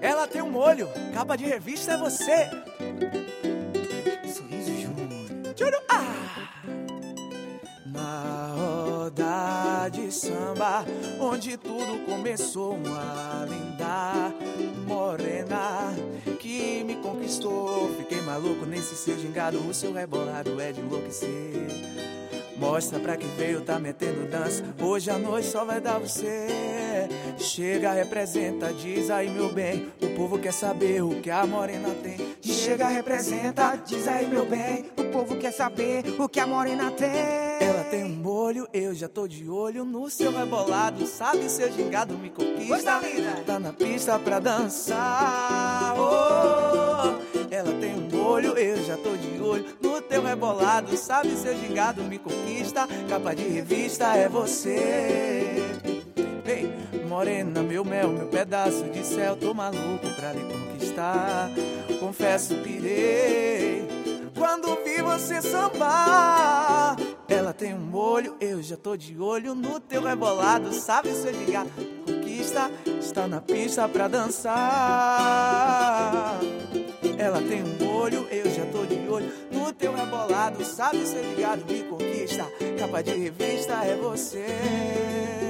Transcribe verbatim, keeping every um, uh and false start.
Ela tem um molho, capa de revista é você. Sorriso Júnior. Júnior, ah! Na roda de samba, onde tudo começou, uma linda morena que me conquistou. Fiquei maluco nesse seu gingado, o seu rebolado é de enlouquecer. Mostra pra quem veio, tá metendo dança, hoje a noite só vai dar você. Chega, representa, diz aí meu bem, o povo quer saber o que a morena tem. Chega, representa, diz aí meu bem, o povo quer saber o que a morena tem. Ela tem um molho, eu já tô de olho no seu rebolado, sabe o seu gingado me conquista. Coisa linda. Tá na pista pra dançar, oh. Ela tem um molho, eu já tô de olho no teu rebolado, sabe o seu gingado me conquista. Capa de revista é você. Ei, morena, meu mel, meu pedaço de céu, tô maluco pra lhe conquistar. Confesso, pirei quando vi você sambar. Ela tem um molho, eu já tô de olho no teu rebolado, sabe o seu gingado conquista. Está na pista pra dançar. Ela tem um molho, eu já tô de olho no teu rebolado, sabe o seu gingado me conquista. Capa de revista é você.